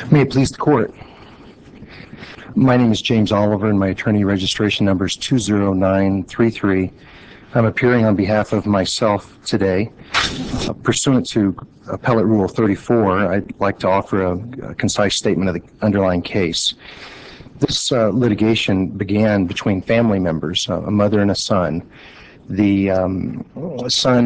May it please the court. My name is James Oliver and my attorney registration number is 20933. I'm appearing on behalf of myself today. Pursuant to Appellate Rule 34, I'd like to offer a concise statement of the underlying case. This litigation began between family members, a mother and a son. The son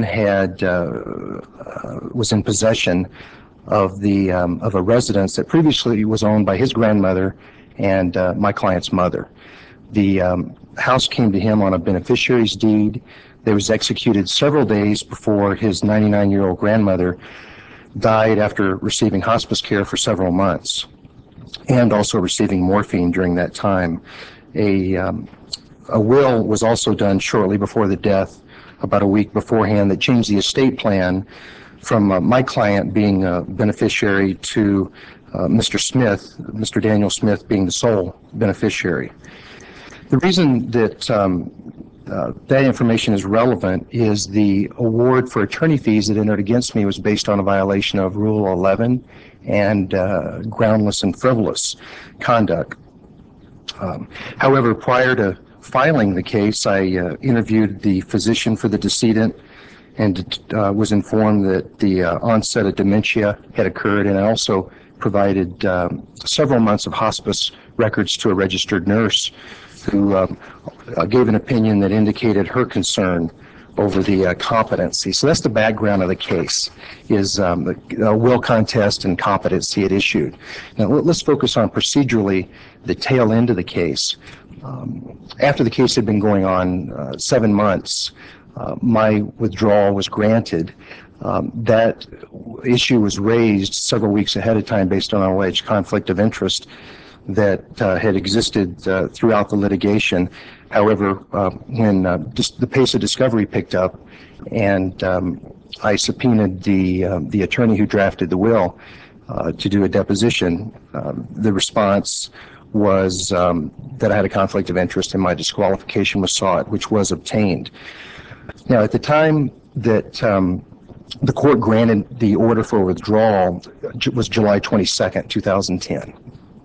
was in possession of a residence that previously was owned by his grandmother and my client's mother. The house came to him on a beneficiary's deed that was executed several days before his 99-year-old grandmother died after receiving hospice care for several months and also receiving morphine during that time. A will was also done shortly before the death, about a week beforehand, that changed the estate plan from my client being a beneficiary to Mr. Smith, Mr. Daniel Smith, being the sole beneficiary. The reason that that information is relevant is the award for attorney fees that entered against me was based on a violation of Rule 11 and groundless and frivolous conduct. However, prior to filing the case, I interviewed the physician for the decedent and was informed that the onset of dementia had occurred, and I also provided several months of hospice records to a registered nurse who gave an opinion that indicated her concern over the competency. So that's the background of the case, is the will contest and competency at issue. Now let's focus on procedurally the tail end of the case. After the case had been going on 7 months, my withdrawal was granted. That issue was raised several weeks ahead of time based on an alleged conflict of interest that had existed throughout the litigation. However, when the pace of discovery picked up and I subpoenaed the attorney who drafted the will to do a deposition, the response was that I had a conflict of interest and my disqualification was sought, which was obtained. Now, at the time that the court granted the order for withdrawal was July 22nd, 2010.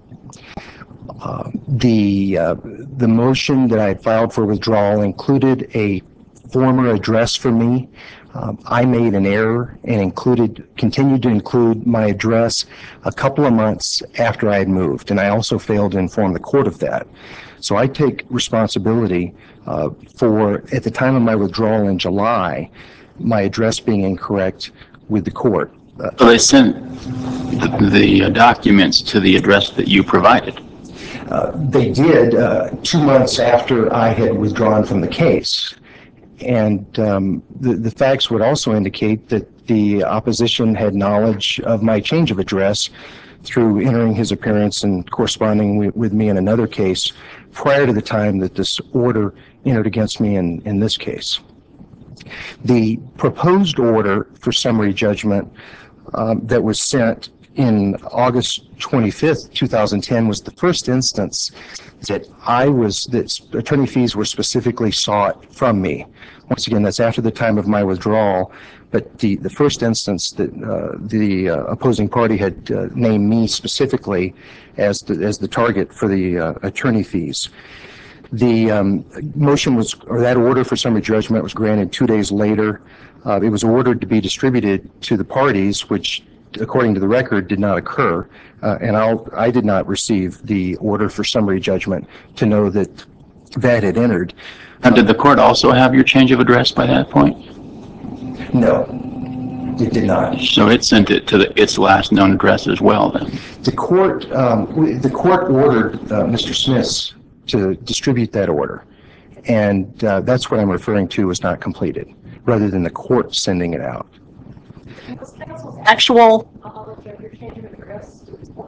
The motion that I had filed for withdrawal included a former address for me. I made an error and continued to include my address a couple of months after I had moved, and I also failed to inform the court of that. So I take responsibility for, at the time of my withdrawal in July, my address being incorrect with the court. So they sent the documents to the address that you provided? They did 2 months after I had withdrawn from the case. And the facts would also indicate that the opposition had knowledge of my change of address through entering his appearance and corresponding with me in another case prior to the time that this order entered against me in this case. The proposed order for summary judgment that was sent in August 25th, 2010 was the first instance that attorney fees were specifically sought from me. Once again, that's after the time of my withdrawal, but the first instance that the opposing party had named me specifically as the target for the attorney fees. The that order for summary judgment was granted 2 days later. It was ordered to be distributed to the parties, which, according to the record, did not occur, and I did not receive the order for summary judgment to know that had entered. Now, did the court also have your change of address by that point? No, it did not. So it sent it to its last known address as well, then? The court ordered Mr. Smith to distribute that order, and that's what I'm referring to as not completed, rather than the court sending it out. Was counsel's actual change of address?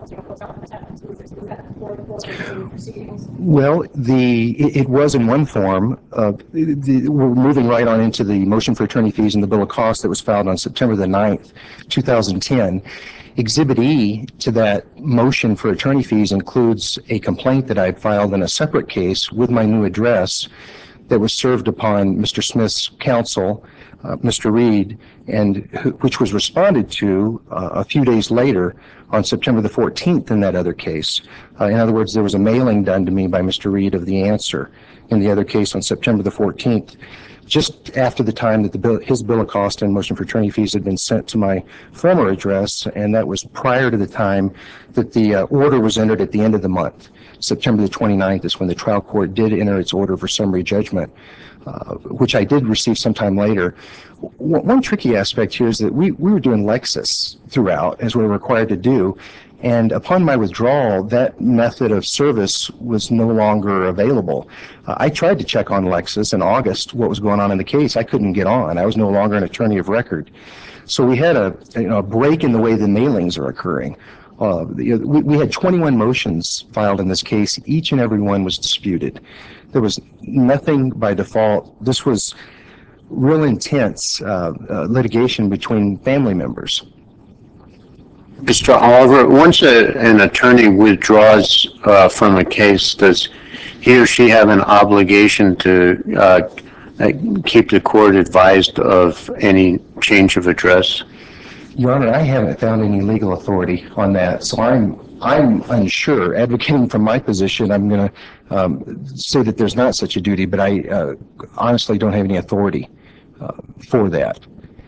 Well, it was in one form. We're moving right on into the motion for attorney fees and the bill of costs that was filed on September the 9th, 2010. Exhibit E to that motion for attorney fees includes a complaint that I filed in a separate case with my new address that was served upon Mr. Smith's counsel, Mr. Reed, and which was responded to a few days later on September the 14th in that other case. In other words, there was a mailing done to me by Mr. Reed of the answer in the other case on September the 14th, just after the time that his bill of cost and motion for attorney fees had been sent to my former address, and that was prior to the time that the order was entered at the end of the month. September the 29th is when the trial court did enter its order for summary judgment, which I did receive sometime later. One tricky aspect here is that we were doing Lexis throughout, as we were required to do, and upon my withdrawal, that method of service was no longer available. I tried to check on Lexis in August what was going on in the case. I couldn't get on. I was no longer an attorney of record. So we had a break in the way the mailings are occurring. We had 21 motions filed in this case. Each and every one was disputed. There was nothing by default. This was real intense litigation between family members. Mr. Oliver, once an attorney withdraws from a case, does he or she have an obligation to keep the court advised of any change of address? Your Honor, I haven't found any legal authority on that, so I'm unsure. Advocating from my position, I'm going to say that there's not such a duty, but I honestly don't have any authority for that.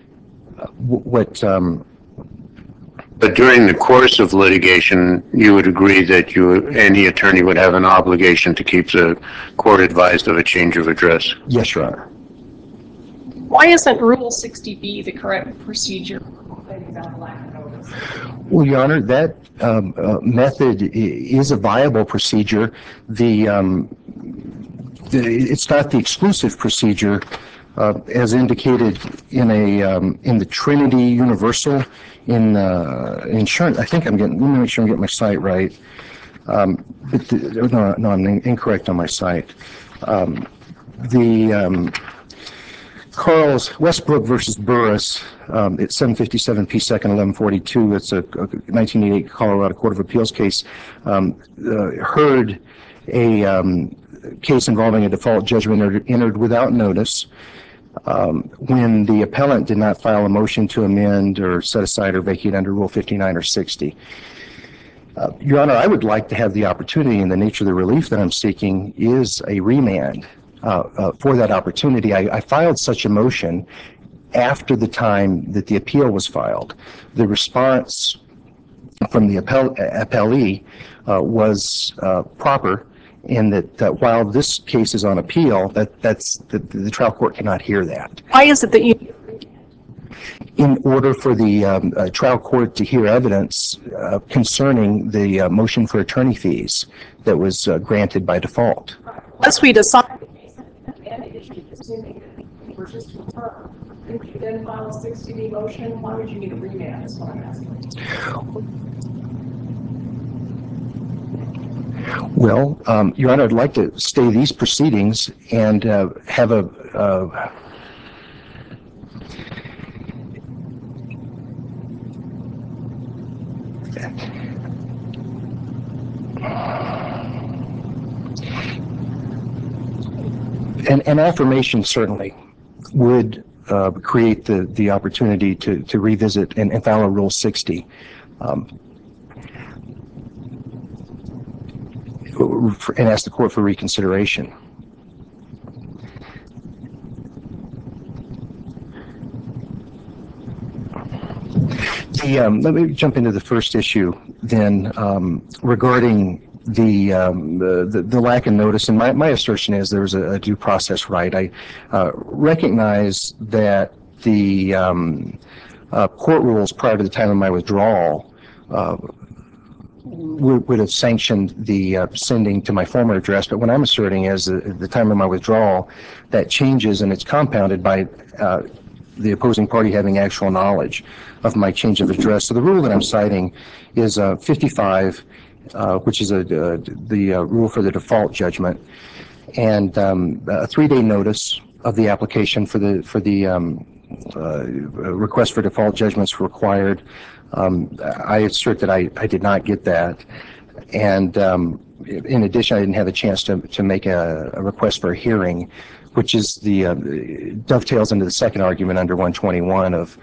But during the course of litigation, you would agree that any attorney would have an obligation to keep the court advised of a change of address? Yes, Your Honor. Why isn't Rule 60B the correct procedure? Well, Your Honor, that method is a viable procedure. It's not the exclusive procedure, as indicated in the Trinity Universal in insurance. I think let me make sure I'm getting my site right. No, I'm incorrect on my site. Carl's Westbrook versus Burris, it's 757 P. 2nd 1142. It's a 1988 Colorado Court of Appeals case. Heard a case involving a default judgment entered without notice when the appellant did not file a motion to amend or set aside or vacate under Rule 59 or 60. Your Honor, I would like to have the opportunity, and the nature of the relief that I'm seeking is a remand for that opportunity. I filed such a motion after the time that the appeal was filed. The response from the appellee was proper in that while this case is on appeal, the trial court cannot hear that. Why is it that you... In order for the trial court to hear evidence concerning the motion for attorney fees that was granted by default. Unless we decide... If you then file a 60B motion, why would you need a remand? That's what I'm asking. Well, Your Honor, I'd like to stay these proceedings and have an affirmation certainly would create the opportunity to revisit and file a Rule 60. And ask the court for reconsideration. Let me jump into the first issue then regarding the lack of notice. And my assertion is there was a due process right. I recognize that the court rules prior to the time of my withdrawal would have sanctioned the sending to my former address, but what I'm asserting is at the time of my withdrawal, that changes and it's compounded by the opposing party having actual knowledge of my change of address. So the rule that I'm citing is 55, which is the rule for the default judgment, and a 3-day notice of the application for the request for default judgments required. I assert that I did not get that, and in addition, I didn't have a chance to make a request for a hearing which is the dovetails into the second argument under 121 of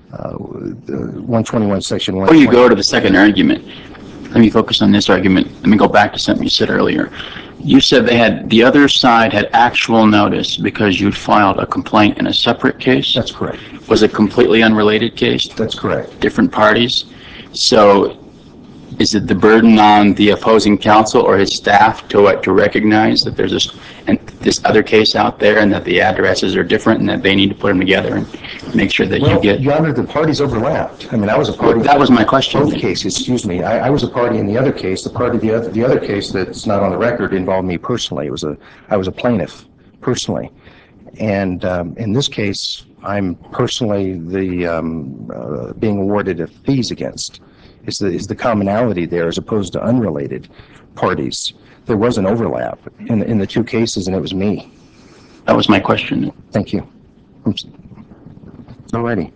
121 section 1. Before you go to the second argument, let me focus on this argument. Let me go back to something you said earlier. You said the other side had actual notice because you'd filed a complaint in a separate case? That's correct. Was it a completely unrelated case? That's correct. Different parties? So is it the burden on the opposing counsel or his staff to recognize that there's this other case out there and that the addresses are different and that they need to put them together and make sure that you get... Your Honor, the parties overlapped. I mean, I was a party... That was my question. Both cases, excuse me. I was a party in the other case. The other case that's not on the record involved me personally. I was a plaintiff personally. And in this case, I'm personally being awarded a fees against. Is the commonality there as opposed to unrelated parties. There was an overlap in the two cases, and it was me. That was my question. Thank you. Alrighty.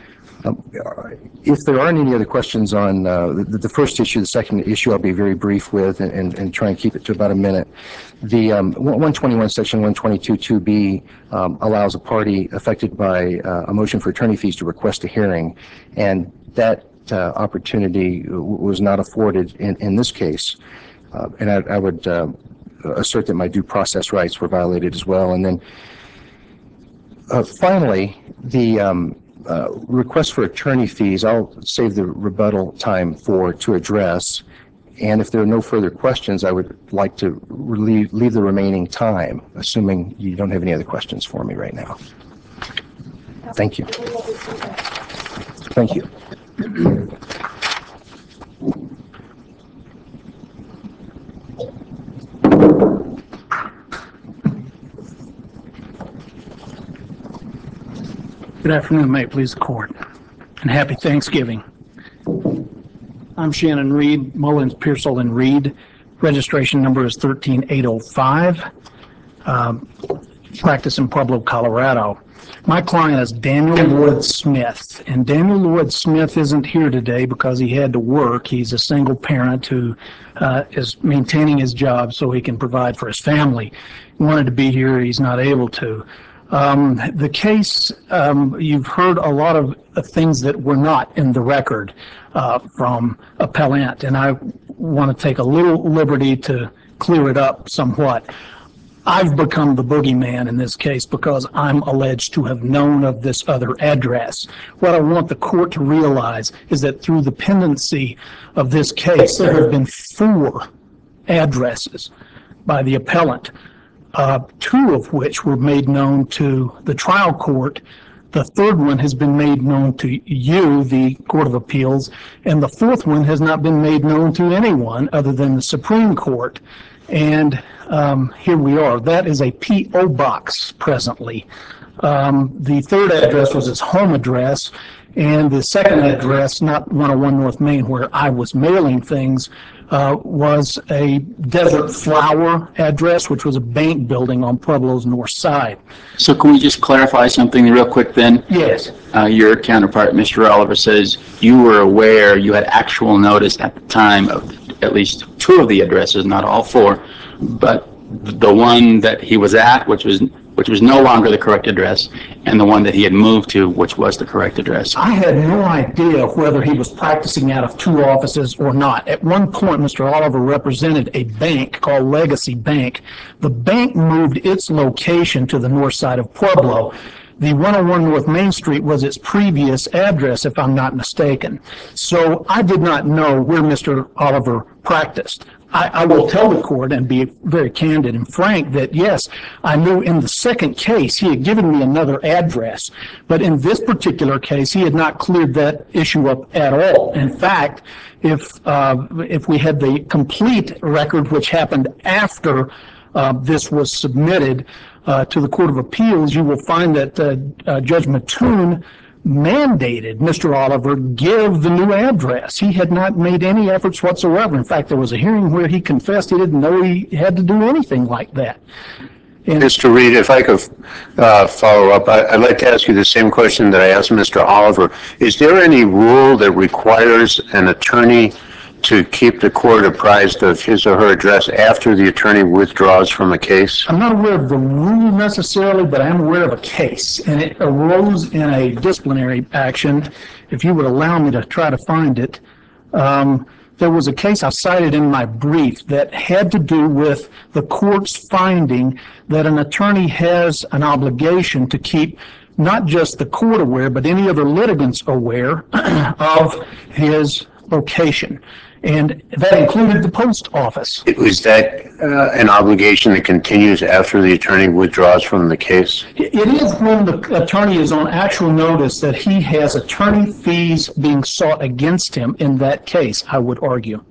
If there aren't any other questions on the first issue, the second issue I'll be very brief with and try and keep it to about a minute. The 121 section 122 2B allows a party affected by a motion for attorney fees to request a hearing, and that opportunity was not afforded in this case. And I would assert that my due process rights were violated as well. And then finally, the request for attorney fees, I'll save the rebuttal time to address. And if there are no further questions, I would like to leave the remaining time, assuming you don't have any other questions for me right now. Thank you. Thank you. Good afternoon, may it please the court, and happy Thanksgiving. I'm Shannon Reed, Mullins, Pearsall, and Reed. Registration number is 13805. Practice in Pueblo, Colorado. My client is Daniel Lloyd Smith, and Daniel Lloyd Smith isn't here today because he had to work. He's a single parent who is maintaining his job so he can provide for his family. He wanted to be here, he's not able to. The case, you've heard a lot of things that were not in the record from appellant, and I want to take a little liberty to clear it up somewhat. I've become the boogeyman in this case because I'm alleged to have known of this other address. What I want the court to realize is that through the pendency of this case, there have been 4 addresses by the appellant, 2 of which were made known to the trial court. The 3rd one has been made known to you, the Court of Appeals, and the 4th one has not been made known to anyone other than the Supreme Court. And here we are. That is a P.O. box presently. The 3rd address was his home address, and the 2nd address, not 101 North Main, where I was mailing things, was a Desert Flower address, which was a bank building on Pueblo's north side. So can we just clarify something real quick then? Yes. Your counterpart, Mr. Oliver, says you were aware, you had actual notice at the time of at least 2 of the addresses, not all 4, but the one that he was at, which was no longer the correct address, and the one that he had moved to, which was the correct address. I had no idea whether he was practicing out of 2 offices or not. At one point, Mr. Oliver represented a bank called Legacy Bank. The bank moved its location to the north side of Pueblo. The 101 North Main Street was its previous address, if I'm not mistaken. So I did not know where Mr. Oliver practiced. I will tell the court and be very candid and frank that, yes, I knew in the 2nd case he had given me another address, but in this particular case he had not cleared that issue up at all. In fact, if we had the complete record, which happened after this was submitted to the Court of Appeals, you will find that Judge Mattoon mandated Mr. Oliver give the new address. He had not made any efforts whatsoever. In fact, there was a hearing where he confessed he didn't know he had to do anything like that. And Mr. Reed, if I could follow up, I'd like to ask you the same question that I asked Mr. Oliver. Is there any rule that requires an attorney to keep the court apprised of his or her address after the attorney withdraws from a case? I'm not aware of the rule necessarily, but I am aware of a case, and it arose in a disciplinary action. If you would allow me to try to find it, there was a case I cited in my brief that had to do with the court's finding that an attorney has an obligation to keep not just the court aware, but any other litigants aware of his location. And that included the post office. Is that an obligation that continues after the attorney withdraws from the case? It is when the attorney is on actual notice that he has attorney fees being sought against him in that case, I would argue.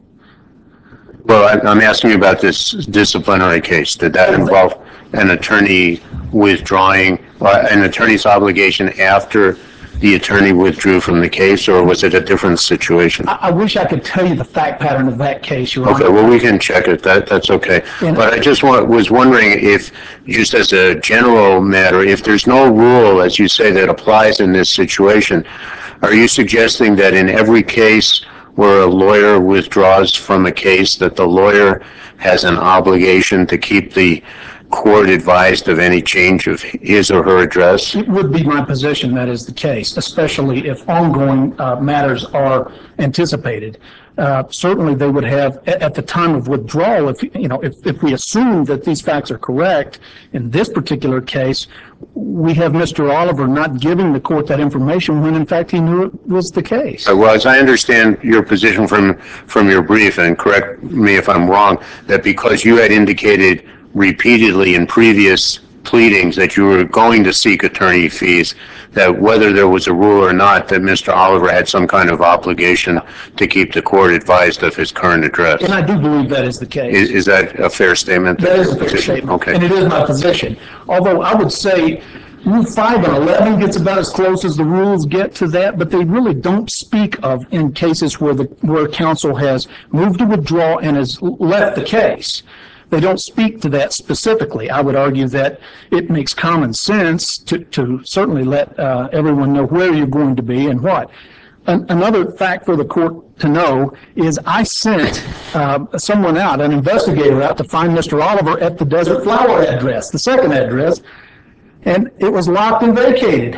Well, I'm asking you about this disciplinary case. Did that involve an attorney withdrawing, an attorney's obligation after the attorney withdrew from the case, or was it a different situation? I wish I could tell you the fact pattern of that case, Your Okay, Honor. well, we can check it. That's okay. And- But I just was wondering if, just as a general matter, if there's no rule, as you say, that applies in this situation, are you suggesting that in every case where a lawyer withdraws from a case, that the lawyer has an obligation to keep the court advised of any change of his or her address? It would be my position that is the case, especially if ongoing matters are anticipated. Certainly, they would have, at the time of withdrawal, if we assume that these facts are correct, in this particular case, we have Mr. Oliver not giving the court that information when, in fact, he knew it was the case. Well, as I understand your position from your brief, and correct me if I'm wrong, that because you had indicated repeatedly in previous pleadings that you were going to seek attorney fees, that whether there was a rule or not, that Mr. Oliver had some kind of obligation to keep the court advised of his current address. And I do believe that is the case. Is that a fair statement? That is a fair statement, Okay. and it is my position. Although I would say Rule 5 and 11 gets about as close as the rules get to that, but they really don't speak of in cases where counsel has moved to withdraw and has left the case. They don't speak to that specifically. I would argue that it makes common sense to certainly let everyone know where you're going to be and what. Another fact for the court to know is I sent someone out, an investigator out, to find Mr. Oliver at the Desert Flower address, the second address, and it was locked and vacated.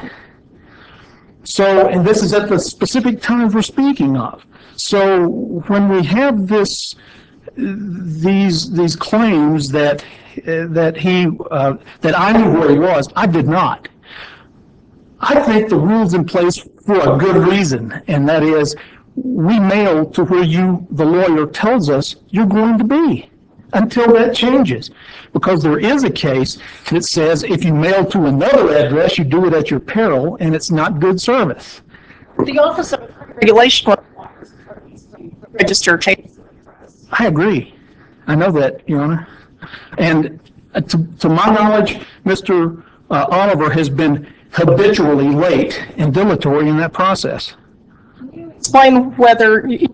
So, and this is at the specific times we're speaking of. So when we have these claims that I knew where he was, I did not. I think the rule's in place for a good reason, and that is we mail to where the lawyer tells us you're going to be until that changes. Because there is a case that says if you mail to another address, you do it at your peril, and it's not good service. The Office of Regulation requires attorneys to register changes. I agree. I know that, Your Honor. And to my knowledge, Mr. Oliver has been habitually late and dilatory in that process. Explain whether, it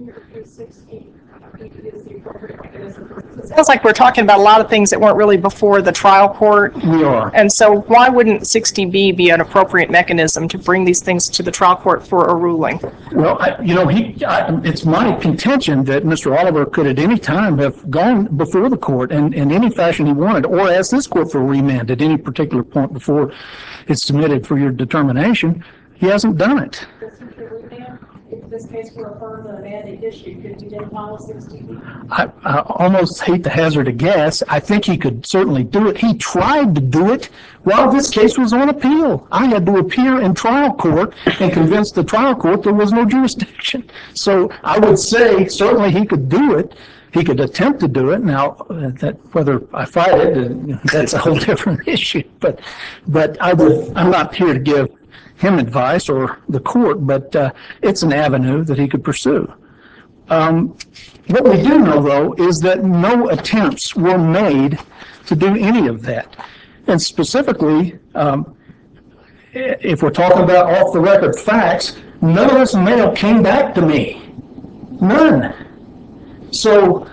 sounds like we're talking about a lot of things that weren't really before the trial court. We are. And so why wouldn't 60B be an appropriate mechanism to bring these things to the trial court for a ruling? Well, it's my contention that Mr. Oliver could at any time have gone before the court in any fashion he wanted, or ask this court for a remand at any particular point before it's submitted for your determination. He hasn't done it. If this case were affirmed on a mandate issue, could you then file 60B? I almost hate to hazard a guess. I think he could certainly do it. He tried to do it while this case was on appeal. I had to appear in trial court and convince the trial court there was no jurisdiction. So I would say certainly he could do it. He could attempt to do it. Now, whether I fight it, that's a whole different issue. But I'm not here to give him advice or the court, but it's an avenue that he could pursue. What we do know, though, is that no attempts were made to do any of that. And specifically, if we're talking about off-the-record facts, none of this mail came back to me. None. So,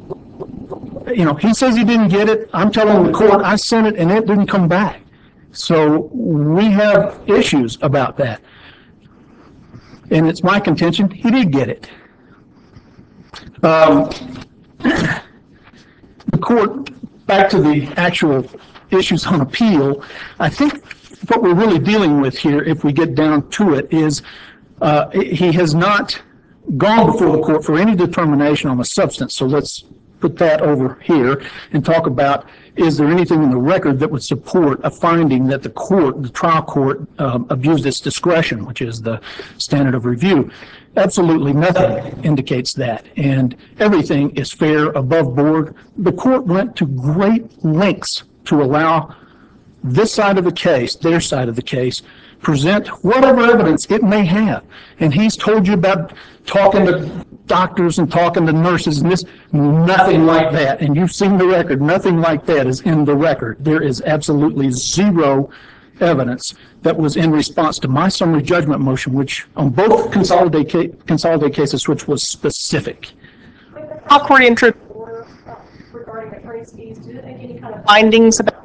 he says he didn't get it. I'm telling the court I sent it and it didn't come back. So we have issues about that. And it's my contention he did get it. The court, back to the actual issues on appeal, I think what we're really dealing with here, if we get down to it, is he has not gone before the court for any determination on the substance. So let's put that over here and talk about, is there anything in the record that would support a finding that the trial court abused its discretion, which is the standard of review? Absolutely nothing indicates that, and everything is fair, above board. The court went to great lengths to allow this side of the case, their side of the case, present whatever evidence it may have. And he's told you about talking to doctors and talking to nurses and this, nothing like that. And you've seen the record, nothing like that is in the record. There is absolutely zero evidence that was in response to my summary judgment motion, which on both consolidated cases, which was specific. Trial court Regarding attorney's fees, do they make any kind of findings about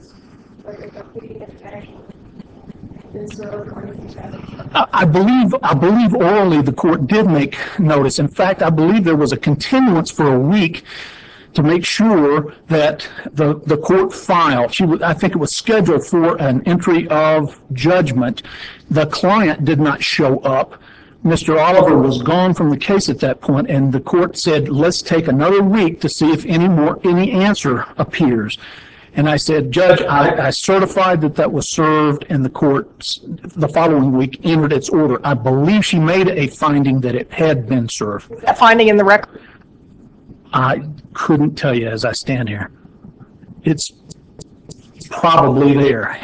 I believe orally the court did make notice. In fact, I believe there was a continuance for a week to make sure that the court filed. I think it was scheduled for an entry of judgment. The client did not show up. Mr. Oliver was gone from the case at that point, and the court said, let's take another week to see if any answer appears. And I said, Judge, I certified that was served, and the court the following week entered its order. I believe she made a finding that it had been served. that finding in the record? I couldn't tell you as I stand here. It's probably there.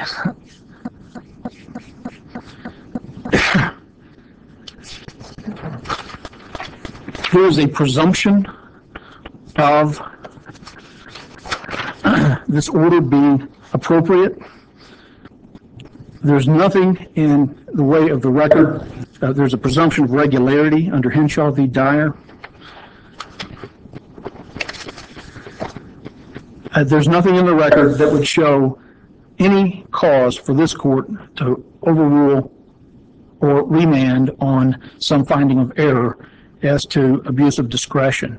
There is a presumption of this order being appropriate. There's nothing in the way of the record. There's a presumption of regularity under Henshaw v. Dyer. There's nothing in the record that would show any cause for this court to overrule or remand on some finding of error as to abuse of discretion.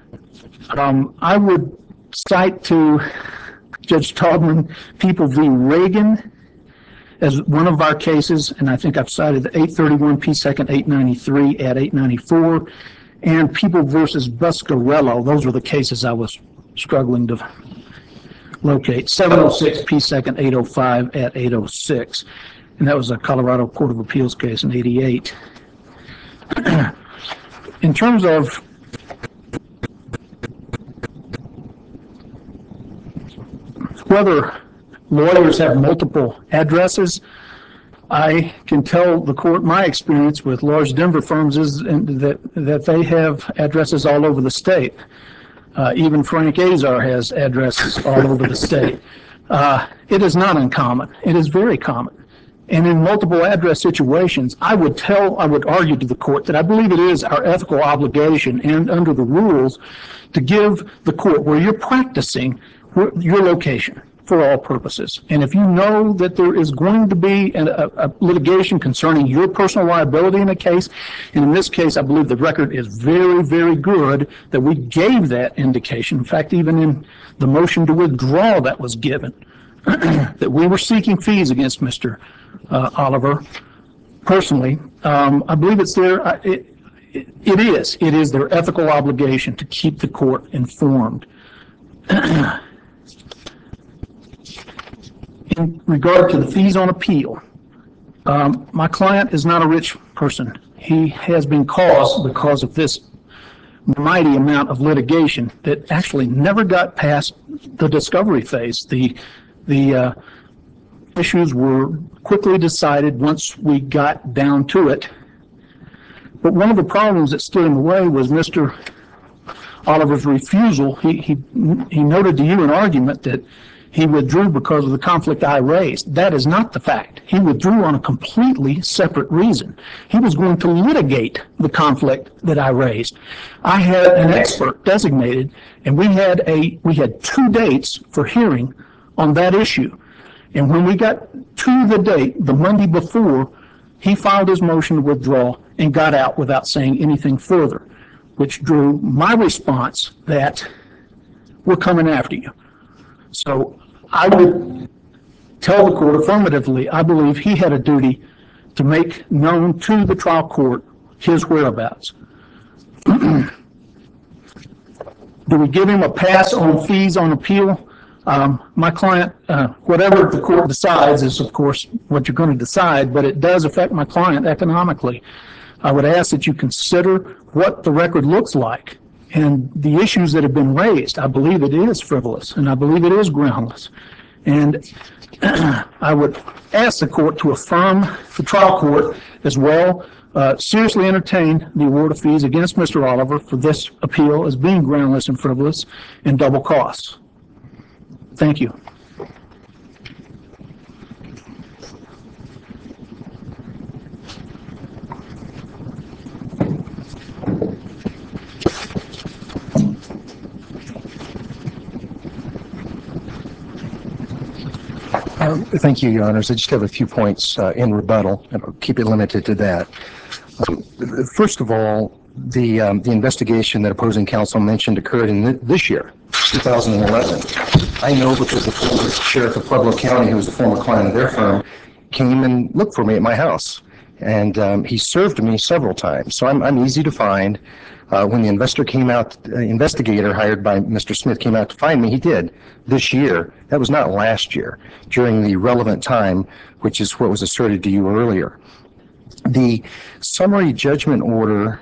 I would cite to Judge Taubman People v. Reagan as one of our cases, and I think I've cited the 831 P. 2nd 893 at 894, and People versus Buscarello. Those were the cases I was struggling to locate. 706 P. 2nd 805 at 806, and that was a Colorado Court of Appeals case in 88. In terms of whether lawyers have multiple addresses, I can tell the court my experience with large Denver firms is that they have addresses all over the state. Even Frank Azar has addresses all over the state. It is not uncommon. It is very common. And in multiple address situations, I would argue to the court that I believe it is our ethical obligation and under the rules to give the court where you're practicing your location for all purposes. And if you know that there is going to be a litigation concerning your personal liability in a case, and in this case, I believe the record is very, very good that we gave that indication. In fact, even in the motion to withdraw that was given, that we were seeking fees against Mr. Oliver personally. I believe it's there. It is their ethical obligation to keep the court informed. In regard to the fees on appeal, my client is not a rich person. He has been caused because of this mighty amount of litigation that actually never got past the discovery phase. The issues were quickly decided once we got down to it. But one of the problems that stood in the way was Mr. Oliver's refusal. He noted to you an argument that he withdrew because of the conflict I raised. That is not the fact. He withdrew on a completely separate reason. He was going to litigate the conflict that I raised. I had an expert designated, and we had 2 dates for hearing on that issue. And when we got to the date, the Monday before, he filed his motion to withdraw and got out without saying anything further. which drew my response that we're coming after you. So I would tell the court affirmatively, I believe he had a duty to make known to the trial court his whereabouts. Do we give him a pass on fees on appeal? My client, whatever the court decides is, of course, what you're going to decide, but it does affect my client economically. I would ask that you consider what the record looks like and the issues that have been raised. I believe it is frivolous, and I believe it is groundless. And I would ask the court to affirm the trial court as well, seriously entertain the award of fees against Mr. Oliver for this appeal as being groundless and frivolous and double costs. Thank you. Thank you, Your Honors. I just have a few points in rebuttal, and I'll keep it limited to that. First of all, the investigation that opposing counsel mentioned occurred in this year, 2011. I know because the former sheriff of Pueblo County, who was a former client of their firm, came and looked for me at my house, and he served me several times. So I'm easy to find. When the investigator hired by Mr. Smith came out to find me, he did this year. That was not last year, during the relevant time, which is what was asserted to you earlier. The summary judgment order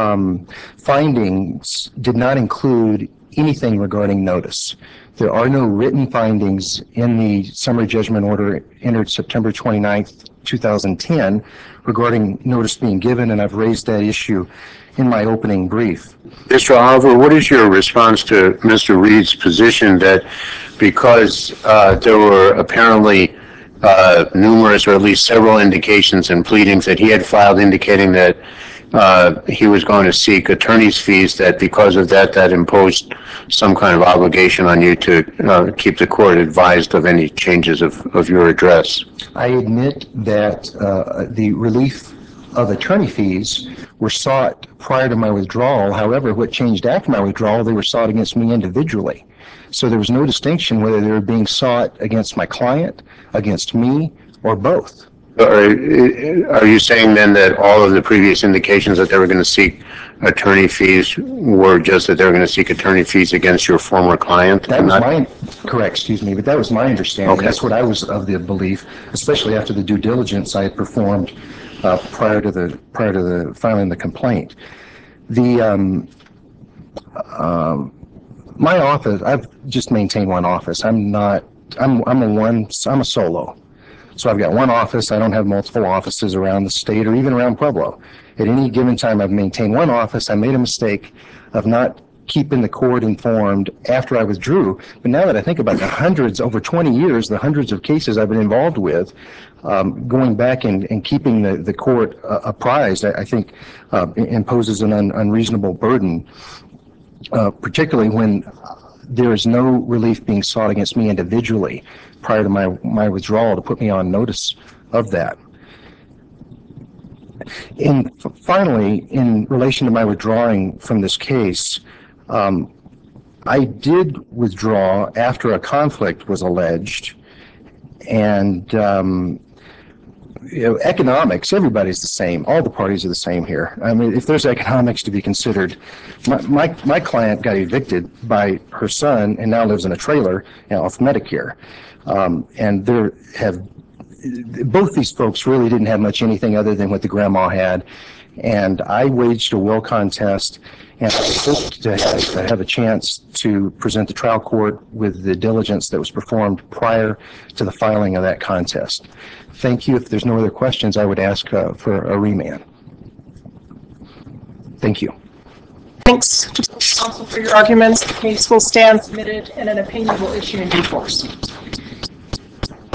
findings did not include anything regarding notice. There are no written findings in the summary judgment order entered September 29th, 2010 regarding notice being given, and I've raised that issue in my opening brief. Mr. Oliver, what is your response to Mr. Reed's position that because there were apparently numerous or at least several indications and pleadings that he had filed indicating that he was going to seek attorney's fees, that because of that, that imposed some kind of obligation on you to keep the court advised of any changes of your address? I admit that the relief of attorney fees were sought prior to my withdrawal. However, what changed after my withdrawal, they were sought against me individually. So there was no distinction whether they were being sought against my client, against me, or both. Are you saying then that all of the previous indications that they were going to seek attorney fees were just that they were going to seek attorney fees against your former client? That was but that was my understanding. Okay. That's what I was of the belief, especially after the due diligence I had performed prior to the filing the complaint. My office, I've just maintained one office. I'm a solo. So I've got one office. I don't have multiple offices around the state or even around Pueblo. At any given time, I've maintained one office. I made a mistake of not keeping the court informed after I withdrew. But now that I think about over 20 years, the hundreds of cases I've been involved with, going back and keeping the court apprised, I think imposes an unreasonable burden, particularly when there is no relief being sought against me individually prior to my withdrawal to put me on notice of that. And finally, in relation to my withdrawing from this case, I did withdraw after a conflict was alleged, and economics, everybody's the same. All the parties are the same here. I mean, if there's economics to be considered, my client got evicted by her son and now lives in a trailer off Medicare. And both these folks really didn't have much anything other than what the grandma had. And I waged a will contest, and I hoped to have a chance to present the trial court with the diligence that was performed prior to the filing of that contest. Thank you. If there's no other questions, I would ask for a remand. Thank you. Thanks to counsel for your arguments. The case will stand submitted and an opinion will issue in due course.